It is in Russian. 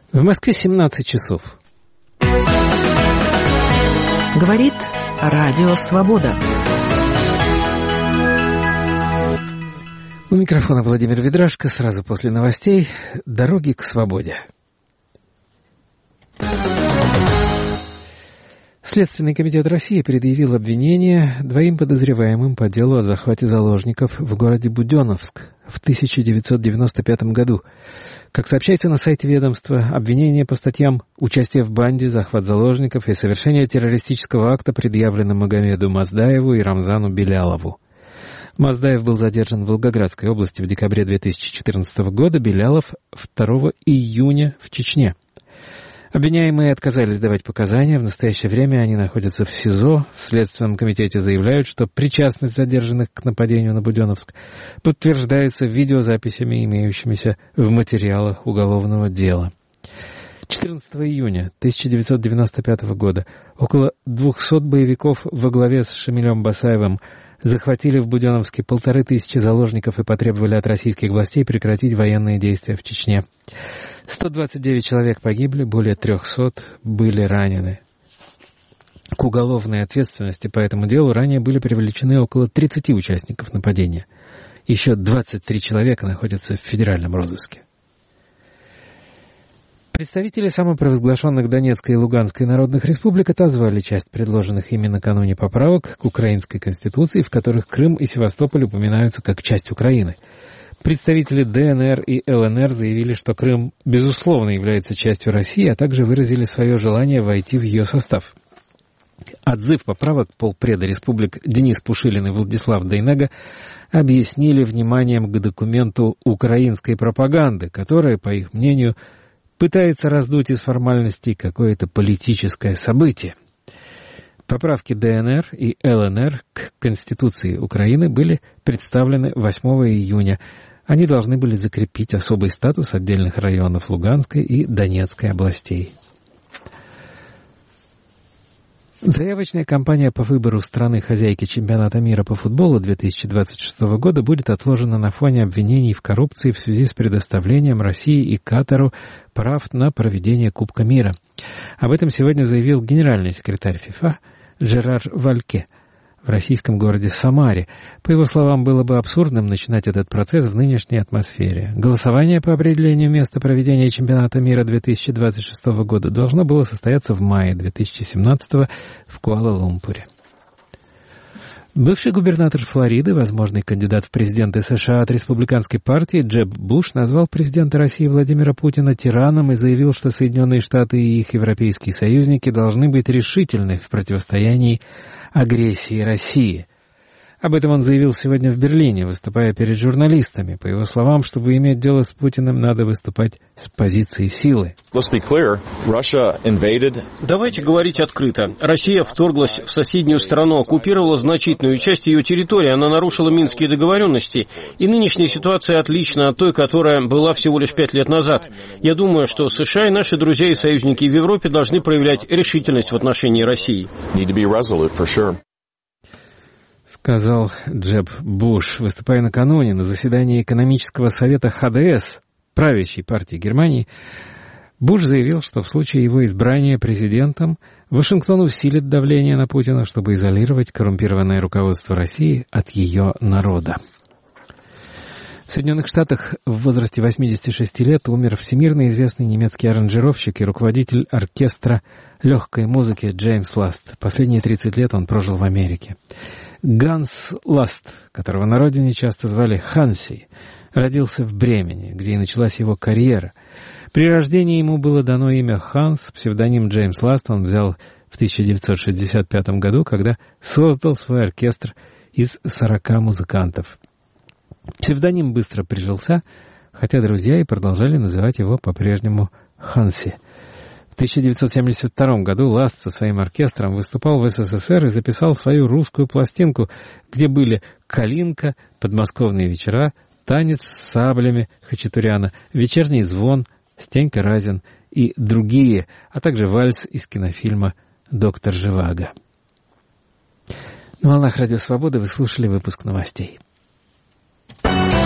В Москве 17 часов. Говорит Радио Свобода. У микрофона Владимир Ведрашко. Сразу после новостей «Дороги к свободе». Следственный комитет России предъявил обвинение двоим подозреваемым по делу о захвате заложников в городе Буденновск в 1995 году. Как сообщается на сайте ведомства, обвинения по статьям «Участие в банде», «Захват заложников» и «Совершение террористического акта» предъявлены Магомеду Маздаеву и Рамзану Белялову. Маздаев был задержан в Волгоградской области в декабре 2014 года, Белялов 2 июня в Чечне. Обвиняемые отказались давать показания. В настоящее время они находятся в СИЗО. В Следственном комитете заявляют, что причастность задержанных к нападению на Буденновск подтверждается видеозаписями, имеющимися в материалах уголовного дела. 14 июня 1995 года около 200 боевиков во главе с Шамилем Басаевым захватили в Буденновске 1500 заложников и потребовали от российских властей прекратить военные действия в Чечне. 129 человек погибли, более 300 были ранены. К уголовной ответственности по этому делу ранее были привлечены около 30 участников нападения. Еще 23 человека находятся в федеральном розыске. Представители самопровозглашенных Донецкой и Луганской народных республик отозвали часть предложенных ими накануне поправок к Украинской Конституции, в которых Крым и Севастополь упоминаются как часть Украины. Представители ДНР и ЛНР заявили, что Крым, безусловно, является частью России, а также выразили свое желание войти в ее состав. Отзыв поправок полпреда республик Денис Пушилин и Владислав Дейнега объяснили вниманием к документу украинской пропаганды, которая, по их мнению, пытается раздуть из формальностей какое-то политическое событие. Поправки ДНР и ЛНР к Конституции Украины были представлены 8 июня. Они должны были закрепить особый статус отдельных районов Луганской и Донецкой областей. Заявочная кампания по выбору страны-хозяйки чемпионата мира по футболу 2026 года будет отложена на фоне обвинений в коррупции в связи с предоставлением России и Катару прав на проведение Кубка мира. Об этом сегодня заявил генеральный секретарь ФИФА Жерар Вальке в российском городе Самаре. По его словам, было бы абсурдным начинать этот процесс в нынешней атмосфере. Голосование по определению места проведения чемпионата мира 2026 года должно было состояться в мае 2017 в Куала-Лумпуре. Бывший губернатор Флориды, возможный кандидат в президенты США от республиканской партии Джеб Буш назвал президента России Владимира Путина тираном и заявил, что Соединенные Штаты и их европейские союзники должны быть решительны в противостоянии агрессии России. Об этом он заявил сегодня в Берлине, выступая перед журналистами. По его словам, чтобы иметь дело с Путиным, надо выступать с позиции силы. Давайте говорить открыто. Россия вторглась в соседнюю страну, оккупировала значительную часть ее территории, она нарушила Минские договоренности. И нынешняя ситуация отлична от той, которая была всего лишь 5 лет назад. Я думаю, что США и наши друзья и союзники в Европе должны проявлять решительность в отношении России. Сказал Джеб Буш, выступая накануне на заседании экономического совета ХДС, правящей партии Германии. Буш заявил, что в случае его избрания президентом Вашингтон усилит давление на Путина, чтобы изолировать коррумпированное руководство России от ее народа. В Соединенных Штатах в возрасте 86 лет умер всемирно известный немецкий аранжировщик и руководитель оркестра легкой музыки Джеймс Ласт. Последние 30 лет он прожил в Америке. Ганс Ласт, которого на родине часто звали Ханси, родился в Бремени, где и началась его карьера. При рождении ему было дано имя Ханс, псевдоним Джеймс Ласт он взял в 1965 году, когда создал свой оркестр из 40 музыкантов. Псевдоним быстро прижился, хотя друзья и продолжали называть его по-прежнему Ханси. В 1972 году Ласт со своим оркестром выступал в СССР и записал свою русскую пластинку, где были «Калинка», «Подмосковные вечера», «Танец с саблями» Хачатуряна, «Вечерний звон», «Стенька Разин» и другие, а также вальс из кинофильма «Доктор Живаго». На волнах Радио Свобода вы слушали выпуск новостей.